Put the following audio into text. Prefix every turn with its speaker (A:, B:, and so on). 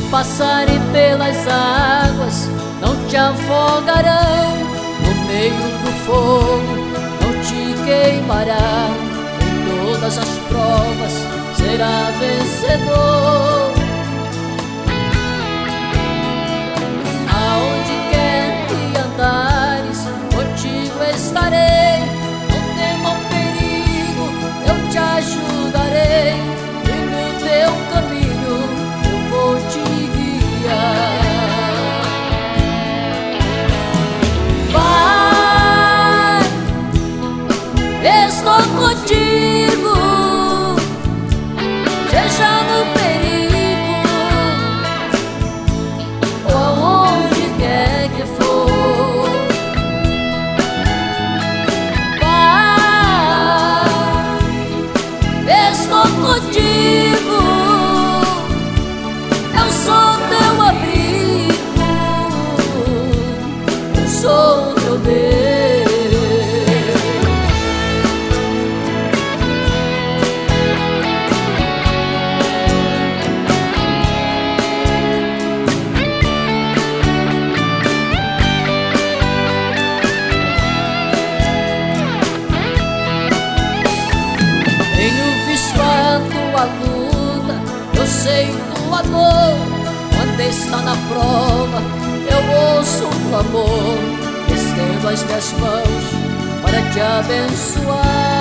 A: passarem pelas águas, não te afogarão. No meio do fogo não te queimará. Em todas as provas será vencedor. Aonde quer que andares, contigo estarei. Não tema o perigo, eu te ajudarei. E no teu caminho eu vou te guiar. Estou contigo, seja no perigo ou aonde quer que for. Vai, estou contigo, eu sou teu abrigo, eu sou teu Deus. A luta, eu sei tua dor. Quando está na prova, eu ouço o clamor. Estendo as minhas mãos para te abençoar.